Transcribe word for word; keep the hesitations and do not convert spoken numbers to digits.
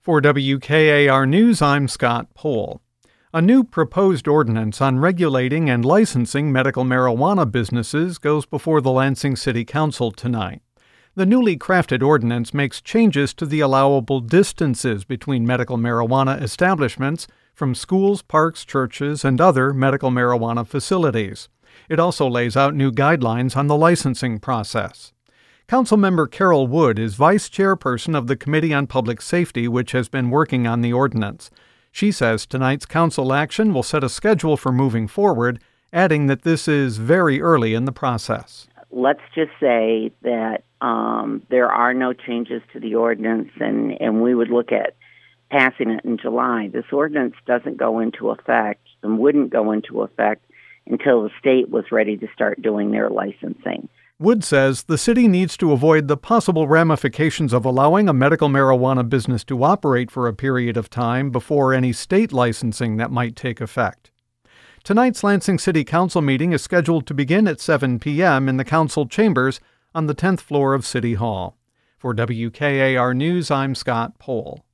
For W K A R News, I'm Scott Pohl. A new proposed ordinance on regulating and licensing medical marijuana businesses goes before the Lansing City Council tonight. The newly crafted ordinance makes changes to the allowable distances between medical marijuana establishments from schools, parks, churches, and other medical marijuana facilities. It also lays out new guidelines on the licensing process. Councilmember Carol Wood is vice chairperson of the Committee on Public Safety, which has been working on the ordinance. She says tonight's council action will set a schedule for moving forward, adding that this is very early in the process. Let's just say that um, there are no changes to the ordinance, and, and we would look at passing it in July. This ordinance doesn't go into effect and wouldn't go into effect until the state was ready to start doing their licensing. Wood says the city needs to avoid the possible ramifications of allowing a medical marijuana business to operate for a period of time before any state licensing that might take effect. Tonight's Lansing City Council meeting is scheduled to begin at seven p.m. in the council chambers on the tenth floor of City Hall. For W K A R News, I'm Scott Pohl.